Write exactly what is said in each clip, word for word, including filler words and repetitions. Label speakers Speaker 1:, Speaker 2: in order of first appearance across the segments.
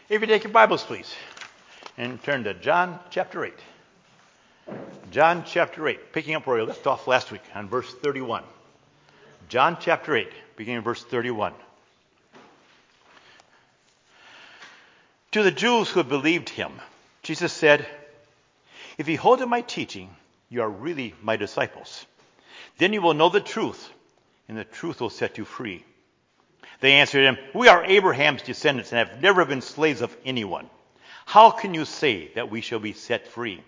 Speaker 1: If you take your Bibles, please, and turn to John chapter eight. John chapter eight, picking up where we left off last week on verse thirty-one. John chapter eight, beginning in verse thirty-one. To the Jews who had believed him, Jesus said, "If you hold to my teaching, you are really my disciples. Then you will know the truth, and the truth will set you free." They answered him, "We are Abraham's descendants and have never been slaves of anyone. How can you say that we shall be set free?"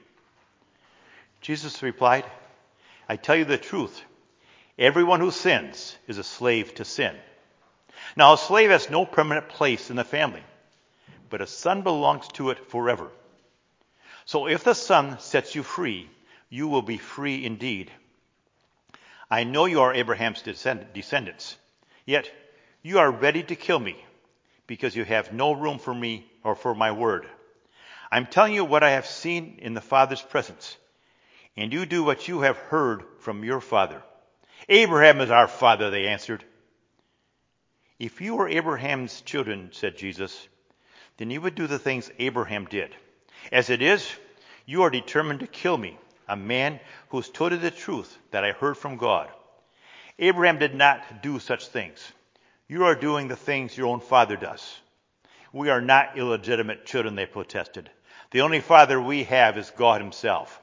Speaker 1: Jesus replied, "I tell you the truth. Everyone who sins is a slave to sin. Now a slave has no permanent place in the family, but a son belongs to it forever. So if the Son sets you free, you will be free indeed. I know you are Abraham's descend- descendants, yet you are ready to kill me because you have no room for me or for my word. I'm telling you what I have seen in the Father's presence, and you do what you have heard from your father." "Abraham is our father," they answered. "If you were Abraham's children," said Jesus, "then you would do the things Abraham did. As it is, you are determined to kill me, a man who has told you the truth that I heard from God. Abraham did not do such things. You are doing the things your own father does." "We are not illegitimate children," they protested. "The only father we have is God himself."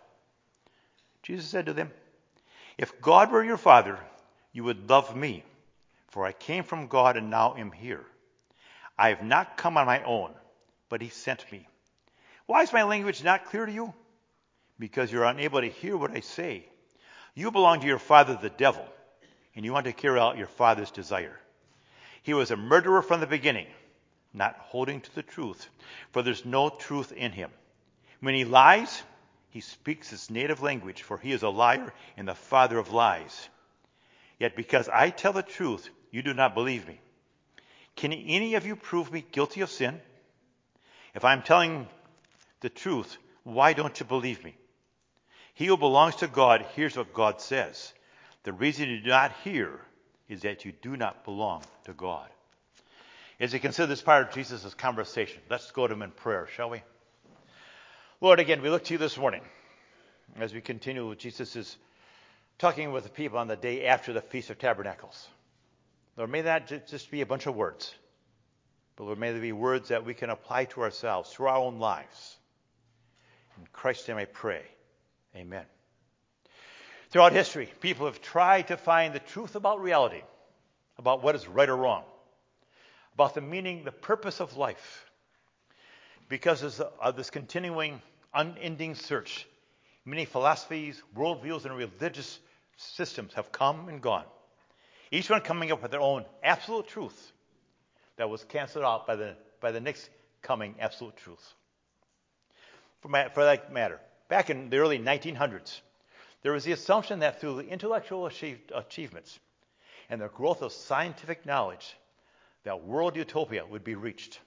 Speaker 1: Jesus said to them, "If God were your father, you would love me, for I came from God and now am here. I have not come on my own, but he sent me. Why is my language not clear to you? Because you're unable to hear what I say. You belong to your father, the devil, and you want to carry out your father's desire. He was a murderer from the beginning, not holding to the truth, for there's no truth in him. When he lies, he speaks his native language, for he is a liar and the father of lies. Yet because I tell the truth, you do not believe me. Can any of you prove me guilty of sin? If I'm telling the truth, why don't you believe me? He who belongs to God hears what God says. The reason you do not hear is that you do not belong to God." As you consider this part of Jesus' conversation, let's go to him in prayer, shall we? Lord, again, we look to you this morning as we continue with Jesus' talking with the people on the day after the Feast of Tabernacles. Lord, may that just be a bunch of words, but Lord, may they be words that we can apply to ourselves, to our own lives. In Christ's name I pray, amen. Throughout history, people have tried to find the truth about reality, about what is right or wrong, about the meaning, the purpose of life. Because of this continuing, unending search, many philosophies, worldviews, and religious systems have come and gone, each one coming up with their own absolute truth that was canceled out by the, by the next coming absolute truth. For, ma- for that matter, back in the early nineteen hundreds, there was the assumption that through the intellectual achieve, achievements and the growth of scientific knowledge, that world utopia would be reached.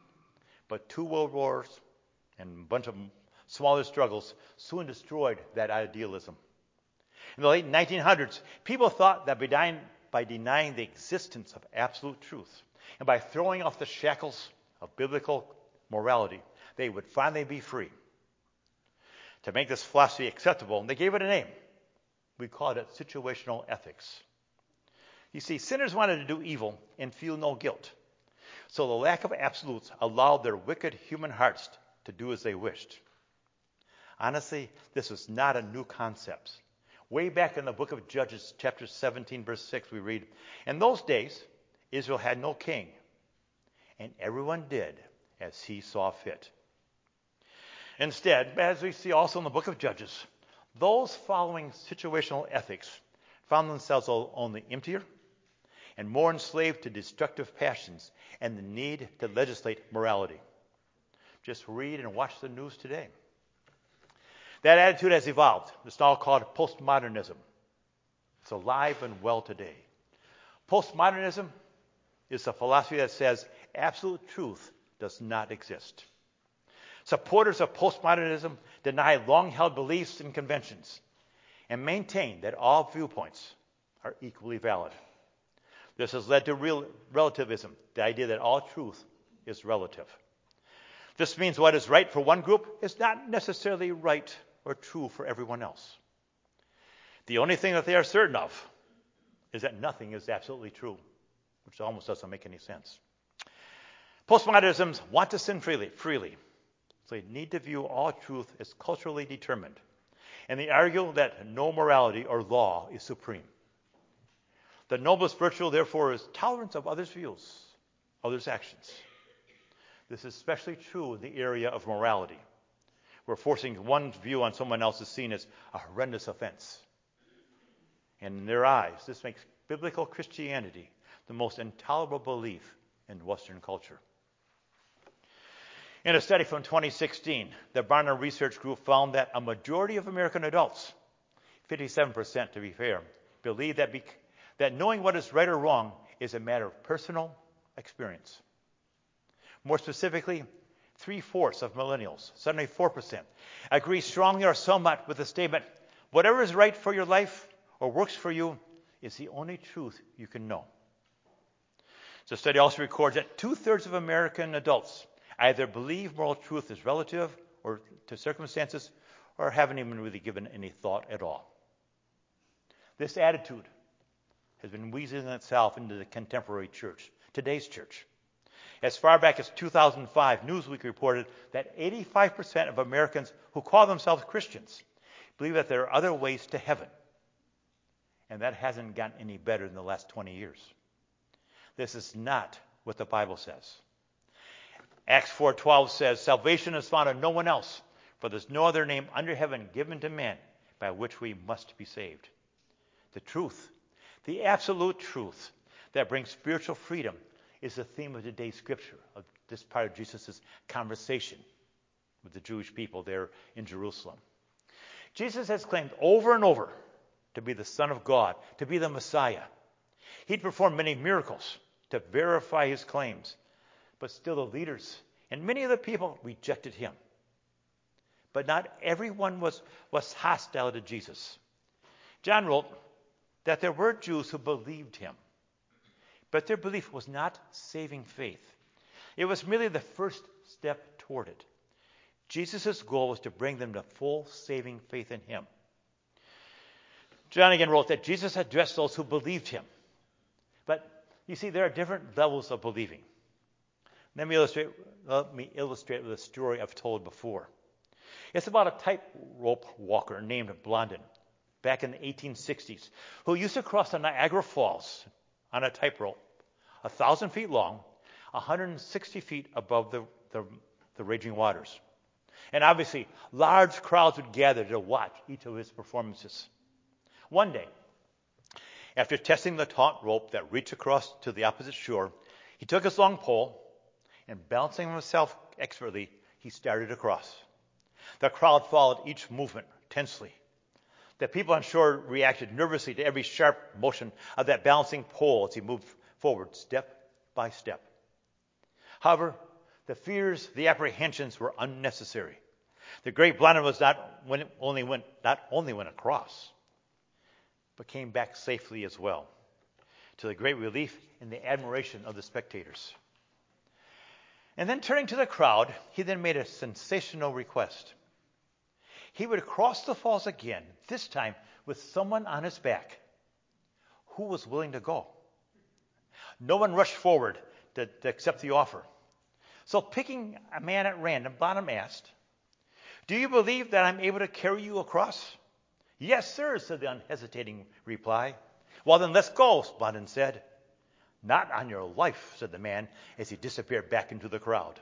Speaker 1: But two world wars and a bunch of smaller struggles soon destroyed that idealism. In the late nineteen hundreds, people thought that by denying, by denying the existence of absolute truth and by throwing off the shackles of biblical morality, they would finally be free. To make this philosophy acceptable, they gave it a name. We called it situational ethics. You see, sinners wanted to do evil and feel no guilt. So the lack of absolutes allowed their wicked human hearts to do as they wished. Honestly, this was not a new concept. Way back in the book of Judges, chapter seventeen, verse six, we read, "In those days, Israel had no king, and everyone did as he saw fit." Instead, as we see also in the book of Judges, those following situational ethics found themselves only emptier and more enslaved to destructive passions and the need to legislate morality. Just read and watch the news today. That attitude has evolved. It's now called postmodernism. It's alive and well today. Postmodernism is a philosophy that says absolute truth does not exist. Supporters of postmodernism deny long-held beliefs and conventions and maintain that all viewpoints are equally valid. This has led to real relativism, the idea that all truth is relative. This means what is right for one group is not necessarily right or true for everyone else. The only thing that they are certain of is that nothing is absolutely true, which almost doesn't make any sense. Postmodernisms want to sin freely, freely. So they need to view all truth as culturally determined. And they argue that no morality or law is supreme. The noblest virtue, therefore, is tolerance of others' views, others' actions. This is especially true in the area of morality, where forcing one's view on someone else is seen as a horrendous offense. And in their eyes, this makes biblical Christianity the most intolerable belief in Western culture. In a study from twenty sixteen, the Barna Research Group found that a majority of American adults, fifty-seven percent to be fair, believe that, bec- that knowing what is right or wrong is a matter of personal experience. More specifically, three-fourths of millennials, seventy-four percent, agree strongly or somewhat with the statement, whatever is right for your life or works for you is the only truth you can know. The study also records that two-thirds of American adults either believe moral truth is relative or to circumstances or haven't even really given any thought at all. This attitude has been weaseling itself into the contemporary church, today's church. As far back as two thousand five, Newsweek reported that eighty-five percent of Americans who call themselves Christians believe that there are other ways to heaven. And that hasn't gotten any better in the last twenty years. This is not what the Bible says. Acts four twelve says, salvation is found in no one else, for there's no other name under heaven given to man by which we must be saved. The truth, the absolute truth that brings spiritual freedom is the theme of today's scripture, of this part of Jesus' conversation with the Jewish people there in Jerusalem. Jesus has claimed over and over to be the Son of God, to be the Messiah. He'd performed many miracles to verify his claims, but still the leaders and many of the people rejected him. But not everyone was, was hostile to Jesus. John wrote that there were Jews who believed him, but their belief was not saving faith. It was merely the first step toward it. Jesus' goal was to bring them to full saving faith in him. John again wrote that Jesus addressed those who believed him. But you see, there are different levels of believing. Let me illustrate, let me illustrate with a story I've told before. It's about a tightrope walker named Blondin back in the eighteen sixties who used to cross the Niagara Falls on a tightrope, a thousand feet long, one hundred sixty feet above the, the, the raging waters. And obviously, large crowds would gather to watch each of his performances. One day, after testing the taut rope that reached across to the opposite shore, he took his long pole and, balancing himself expertly, he started across. The crowd followed each movement tensely. The people on shore reacted nervously to every sharp motion of that balancing pole as he moved forward step by step. However, the fears, the apprehensions were unnecessary. The great Blondin was not when it only went not only went across, but came back safely as well, to the great relief and the admiration of the spectators. And then turning to the crowd, he then made a sensational request. He would cross the falls again, this time with someone on his back. Who was willing to go? No one rushed forward to, to accept the offer. So picking a man at random, Blondin asked, "Do you believe that I'm able to carry you across?" "Yes, sir," said the unhesitating reply. "Well, then let's go," Blondin said. "Not on your life," said the man as he disappeared back into the crowd.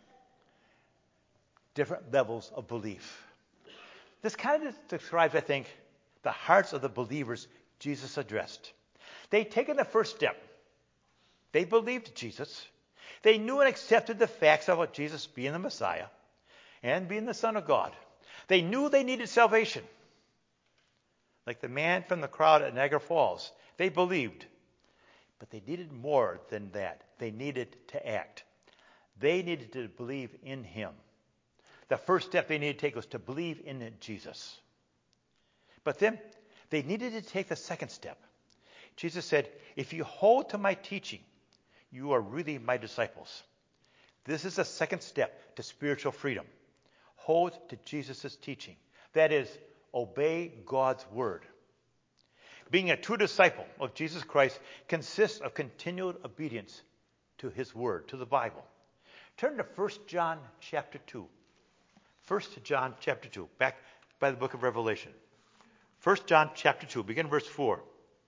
Speaker 1: Different levels of belief. This kind of describes, I think, the hearts of the believers Jesus addressed. They'd taken the first step. They believed Jesus. They knew and accepted the facts about Jesus being the Messiah and being the Son of God. They knew they needed salvation. Like the man from the crowd at Niagara Falls, they believed. But they needed more than that. They needed to act. They needed to believe in him. The first step they needed to take was to believe in Jesus. But then they needed to take the second step. Jesus said, "If you hold to my teaching, you are really my disciples. This is the second step to spiritual freedom. Hold to Jesus' teaching. That is, obey God's word. Being a true disciple of Jesus Christ consists of continued obedience to his word, to the Bible. Turn to First John chapter two. First John chapter two, back by the book of Revelation. First John chapter two, begin verse four.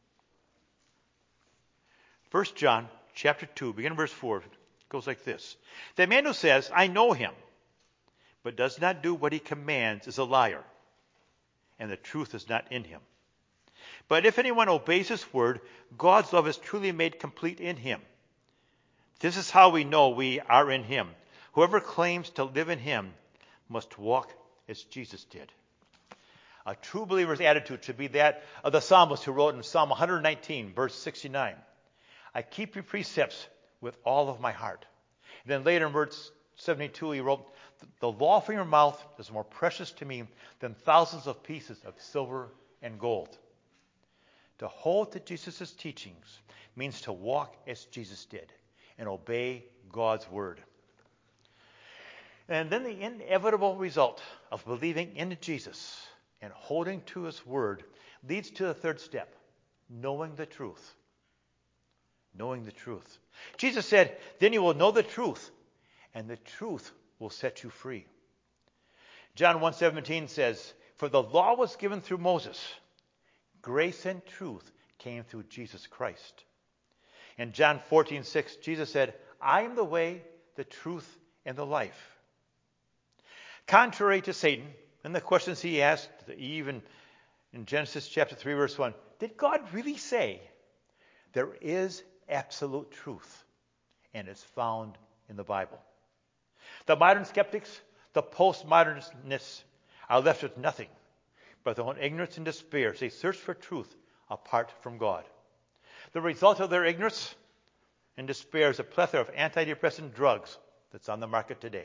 Speaker 1: First John chapter two, begin verse four. It goes like this. The man who says, I know him, but does not do what he commands is a liar, and the truth is not in him. But if anyone obeys his word, God's love is truly made complete in him. This is how we know we are in him. Whoever claims to live in him must walk as Jesus did. A true believer's attitude should be that of the psalmist who wrote in Psalm one nineteen, verse sixty-nine, I keep your precepts with all of my heart. And then later in verse seventy-two, he wrote, the law from your mouth is more precious to me than thousands of pieces of silver and gold. To hold to Jesus' teachings means to walk as Jesus did and obey God's word. And then the inevitable result of believing in Jesus and holding to his word leads to the third step, knowing the truth. Knowing the truth. Jesus said, then you will know the truth, and the truth will set you free. John one seventeen says, for the law was given through Moses. Grace and truth came through Jesus Christ. In John fourteen six, Jesus said, I am the way, the truth, and the life. Contrary to Satan and the questions he asked Eve in, in Genesis chapter three, verse one, did God really say there is absolute truth and it's found in the Bible? The modern skeptics, the postmodernists are left with nothing but their own ignorance and despair as they search for truth apart from God. The result of their ignorance and despair is a plethora of antidepressant drugs that's on the market today.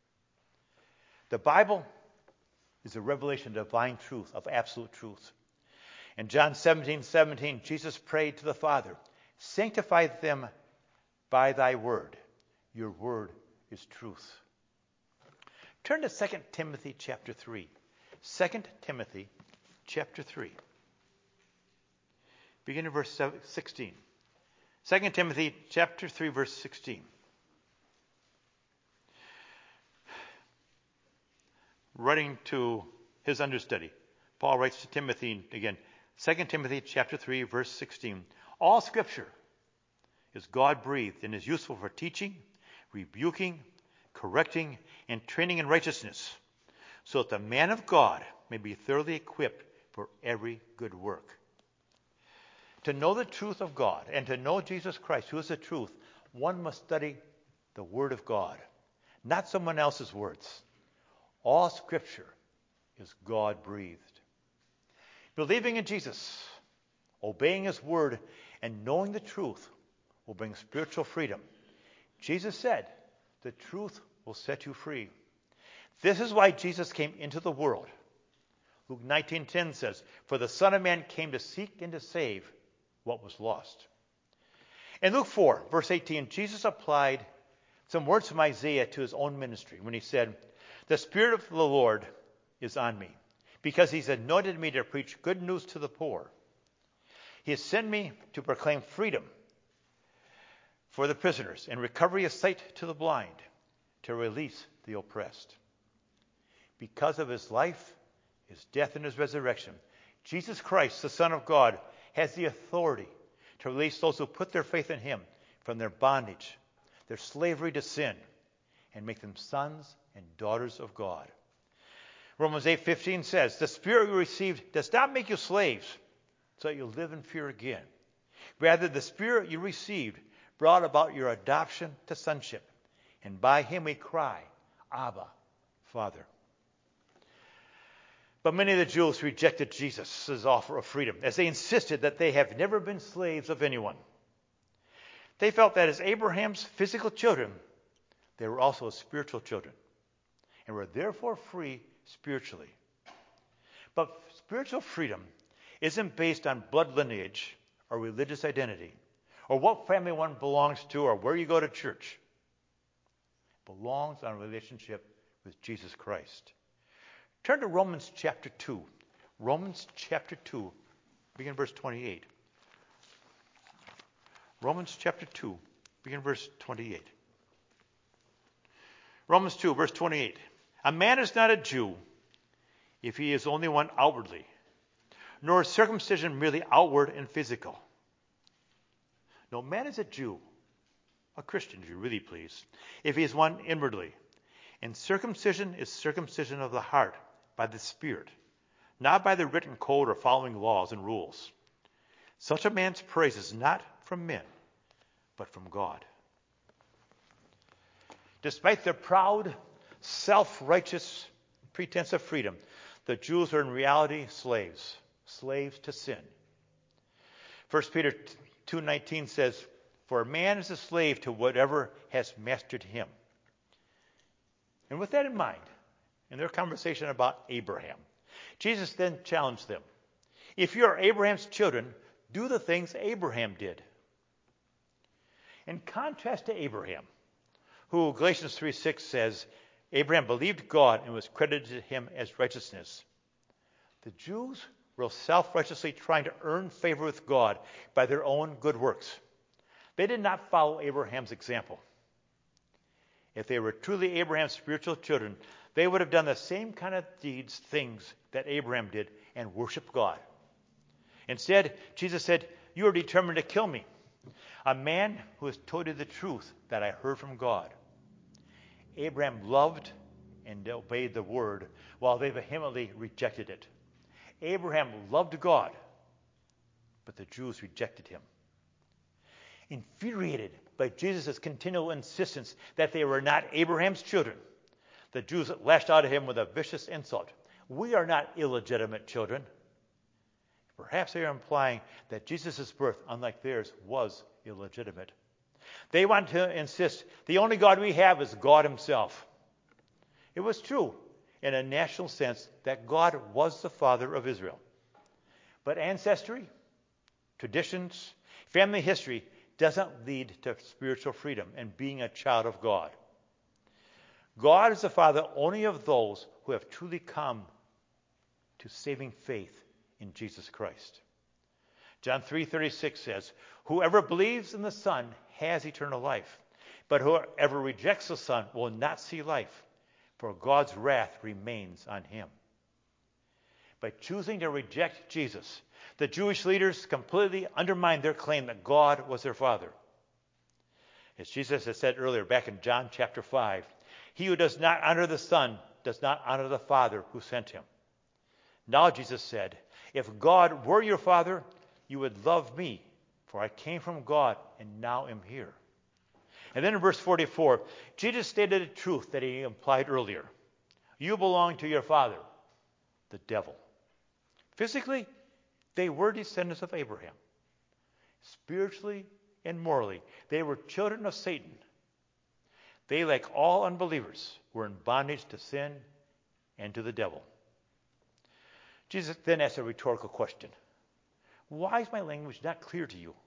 Speaker 1: The Bible is a revelation of divine truth, of absolute truth. In John seventeen seventeen, Jesus prayed to the Father, sanctify them by thy word. Your word is truth. Turn to Second Timothy chapter three. Second Timothy chapter three. Begin in verse sixteen. Second Timothy chapter three, verse sixteen. Writing to his understudy, Paul writes to Timothy again, Second Timothy chapter three, verse sixteen. All scripture is God-breathed and is useful for teaching, rebuking, correcting, and training in righteousness, so that the man of God may be thoroughly equipped for every good work. To know the truth of God and to know Jesus Christ, who is the truth, one must study the Word of God, not someone else's words. All Scripture is God-breathed. Believing in Jesus, obeying His Word, and knowing the truth will bring spiritual freedom. Jesus said, the truth will set you free. This is why Jesus came into the world. Luke nineteen ten says, for the Son of Man came to seek and to save what was lost. In Luke four, verse eighteen, Jesus applied some words from Isaiah to his own ministry when he said, the Spirit of the Lord is on me, because he's anointed me to preach good news to the poor. He has sent me to proclaim freedom for the prisoners and recovery of sight to the blind, to release the oppressed. Because of his life, his death, and his resurrection, Jesus Christ, the Son of God, has the authority to release those who put their faith in him from their bondage, their slavery to sin, and make them sons and daughters of God. Romans eight fifteen says, the Spirit you received does not make you slaves, so that you live in fear again. Rather, the Spirit you received brought about your adoption to sonship, and by him we cry, Abba, Father. But many of the Jews rejected Jesus' offer of freedom, as they insisted that they have never been slaves of anyone. They felt that as Abraham's physical children, they were also his spiritual children, and were therefore free spiritually. But spiritual freedom isn't based on blood lineage or religious identity, or what family one belongs to, or where you go to church. belongs on a relationship with Jesus Christ. Turn to Romans chapter two. Romans chapter two, begin verse twenty-eight. Romans chapter two, begin verse twenty-eight. Romans two, verse twenty-eight. A man is not a Jew if he is only one outwardly, nor is circumcision merely outward and physical. No, man is a Jew, a Christian, if you really please, if he is one inwardly. And circumcision is circumcision of the heart by the Spirit, not by the written code or following laws and rules. Such a man's praise is not from men, but from God. Despite their proud, self-righteous pretense of freedom, the Jews are in reality slaves, slaves to sin. First Peter two nineteen says, "For a man is a slave to whatever has mastered him." And with that in mind, in their conversation about Abraham, Jesus then challenged them. If you are Abraham's children, do the things Abraham did. In contrast to Abraham, who Galatians three six says, Abraham believed God and was credited to him as righteousness. The Jews were self-righteously trying to earn favor with God by their own good works. They did not follow Abraham's example. If they were truly Abraham's spiritual children, they would have done the same kind of deeds, things that Abraham did, and worshiped God. Instead, Jesus said, "You are determined to kill me, a man who has told you the truth that I heard from God." Abraham loved and obeyed the word, while they vehemently rejected it. Abraham loved God, but the Jews rejected him. Infuriated by Jesus' continual insistence that they were not Abraham's children, the Jews lashed out at him with a vicious insult. "We are not illegitimate children." Perhaps they are implying that Jesus' birth, unlike theirs, was illegitimate. They want to insist the only God we have is God himself. It was true, in a national sense, that God was the father of Israel. But ancestry, traditions, family history doesn't lead to spiritual freedom and being a child of God. God is the father only of those who have truly come to saving faith in Jesus Christ. John three thirty-six says, "Whoever believes in the Son has eternal life, but whoever rejects the Son will not see life, for God's wrath remains on him." By choosing to reject Jesus, the Jewish leaders completely undermined their claim that God was their father. As Jesus had said earlier back in John chapter five, "He who does not honor the Son does not honor the Father who sent him." Now Jesus said, "If God were your father, you would love me, for I came from God and now am here." And then in verse forty-four, Jesus stated a truth that he implied earlier. You belong to your father, the devil. Physically, they were descendants of Abraham. Spiritually and morally, they were children of Satan. They, like all unbelievers, were in bondage to sin and to the devil. Jesus then asked a rhetorical question. Why is my language not clear to you?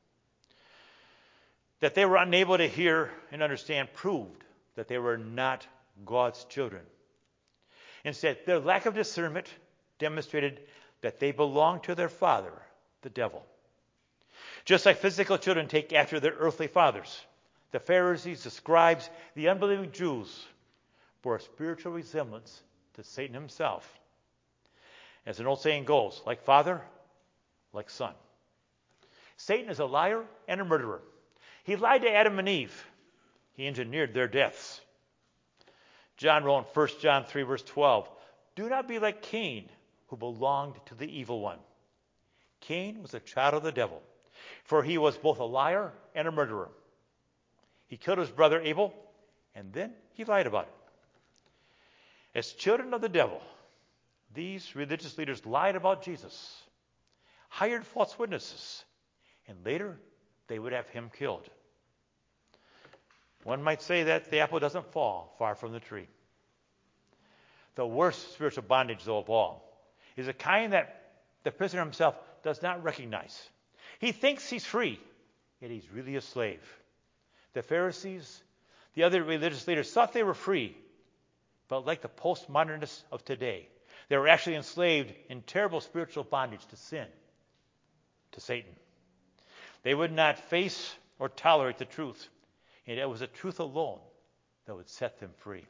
Speaker 1: That they were unable to hear and understand proved that they were not God's children. Instead, their lack of discernment demonstrated that they belonged to their father, the devil. Just like physical children take after their earthly fathers, the Pharisees, the scribes, the unbelieving Jews bore a spiritual resemblance to Satan himself. As an old saying goes, like father, like son. Satan is a liar and a murderer. He lied to Adam and Eve. He engineered their deaths. John wrote in First John three, verse twelve, "Do not be like Cain, who belonged to the evil one." Cain was a child of the devil, for he was both a liar and a murderer. He killed his brother Abel, and then he lied about it. As children of the devil, these religious leaders lied about Jesus, hired false witnesses, and later they would have him killed. One might say that the apple doesn't fall far from the tree. The worst spiritual bondage, though, of all, is a kind that the prisoner himself does not recognize. He thinks he's free, yet he's really a slave. The Pharisees, The other religious leaders thought they were free, but like the postmodernists of today, they were actually enslaved in terrible spiritual bondage to sin, to Satan. They would not face or tolerate the truth, and it was the truth alone that would set them free.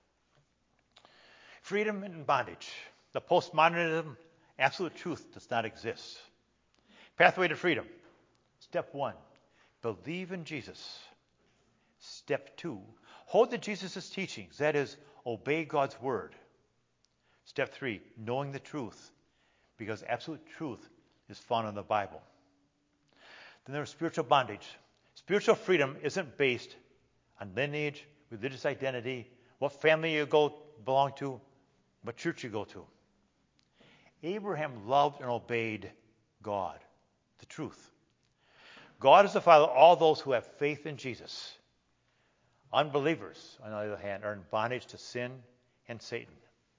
Speaker 1: Freedom and bondage. The postmodernism, absolute truth does not exist. Pathway to freedom. Step one, believe in Jesus. Step two, hold to Jesus' teachings. That is, obey God's word. Step three, knowing the truth, because absolute truth is found in the Bible. Then there's spiritual bondage. Spiritual freedom isn't based on lineage, religious identity, what family you go belong to, what church you go to. Abraham loved and obeyed God, the truth. God is the Father of all those who have faith in Jesus. Unbelievers, on the other hand, are in bondage to sin and Satan.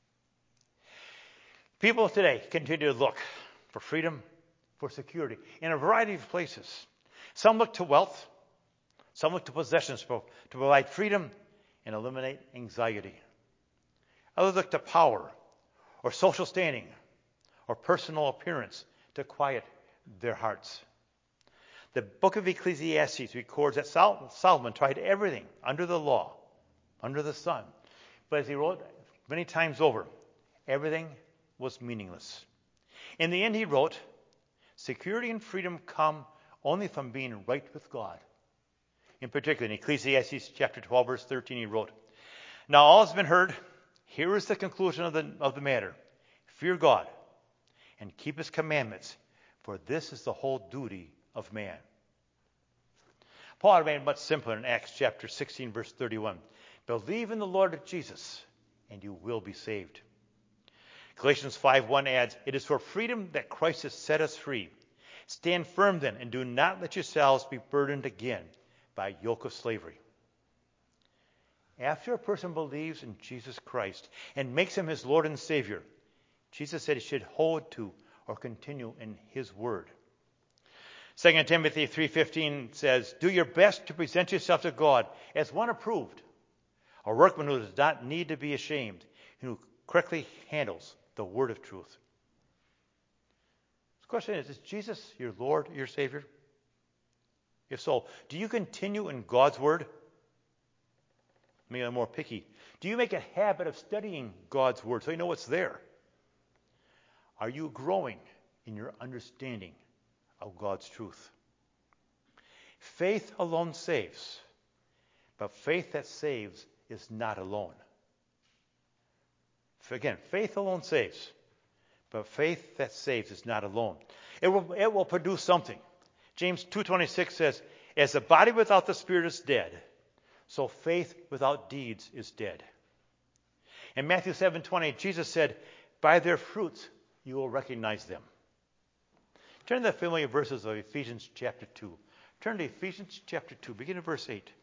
Speaker 1: People today continue to look for freedom, for security, in a variety of places. Some look to wealth. Some look to possessions to provide freedom and eliminate anxiety. Others look to power or social standing or personal appearance to quiet their hearts. The book of Ecclesiastes records that Sol- Solomon tried everything under the law, under the sun. But as he wrote many times over, everything was meaningless. In the end, he wrote, security and freedom come only from being right with God. In particular, in Ecclesiastes chapter twelve, verse thirteen, he wrote, now all has been heard. Here is the conclusion of the, of the matter. Fear God and keep his commandments, for this is the whole duty of man. Paul made it much simpler in Acts chapter sixteen, verse thirty-one. Believe in the Lord Jesus, and you will be saved. Galatians five one adds, it is for freedom that Christ has set us free. Stand firm then, and do not let yourselves be burdened again by a yoke of slavery. After a person believes in Jesus Christ and makes him his Lord and Savior, Jesus said he should hold to or continue in his word. Second Timothy three fifteen says, do your best to present yourself to God as one approved, a workman who does not need to be ashamed, and who correctly handles the word of truth. The question is, is Jesus your Lord, your Savior? If so, do you continue in God's word? Maybe I'm more picky. Do you make a habit of studying God's word so you know what's there? Are you growing in your understanding of God's truth? Faith alone saves, but faith that saves is not alone. Again, faith alone saves, but faith that saves is not alone. It will, it will produce something. James two twenty-six says, as the body without the spirit is dead, so faith without deeds is dead. In Matthew seven twenty, Jesus said, by their fruits you will recognize them. Turn to the familiar verses of Ephesians chapter two. Turn to Ephesians chapter two, begin at verse eight.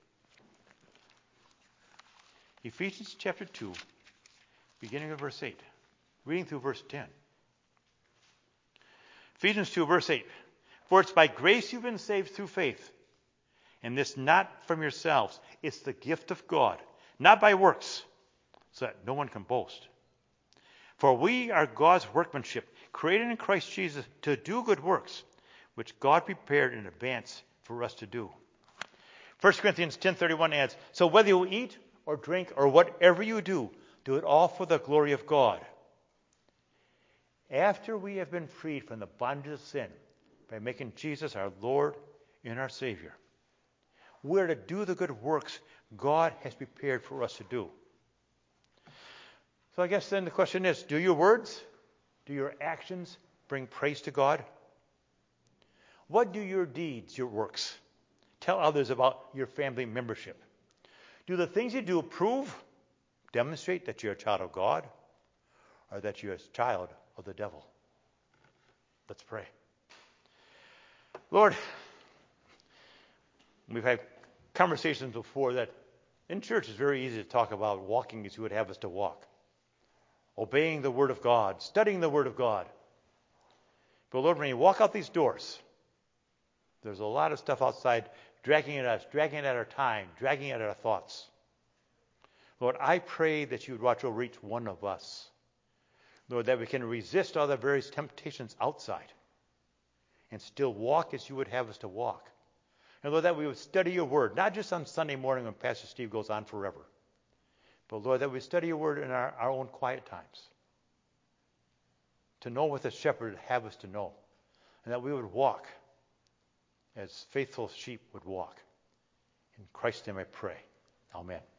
Speaker 1: Ephesians chapter two, beginning at verse eight, reading through verse ten. Ephesians two, verse eight. For it's by grace you've been saved through faith, and this not from yourselves. It's the gift of God, not by works, so that no one can boast. For we are God's workmanship, created in Christ Jesus to do good works, which God prepared in advance for us to do. First Corinthians ten thirty-one adds, so whether you eat or drink or whatever you do, do it all for the glory of God. After we have been freed from the bondage of sin by making Jesus our Lord and our Savior, we're to do the good works God has prepared for us to do. So I guess then the question is, do your words, do your actions bring praise to God? What do your deeds, your works, tell others about your family membership? Do the things you do prove, demonstrate that you're a child of God, or that you're a child of the devil? Let's pray. Lord, we've had conversations before that in church it's very easy to talk about walking as you would have us to walk. Obeying the Word of God, studying the Word of God. But Lord, when you walk out these doors, there's a lot of stuff outside dragging at us, dragging at our time, dragging at our thoughts. Lord, I pray that you would watch over each one of us. Lord, that we can resist all the various temptations outside and still walk as you would have us to walk. And Lord, that we would study your word, not just on Sunday morning when Pastor Steve goes on forever, but Lord, that we study your word in our, our own quiet times to know what the shepherd would have us to know, and that we would walk as faithful sheep would walk. In Christ's name I pray. Amen.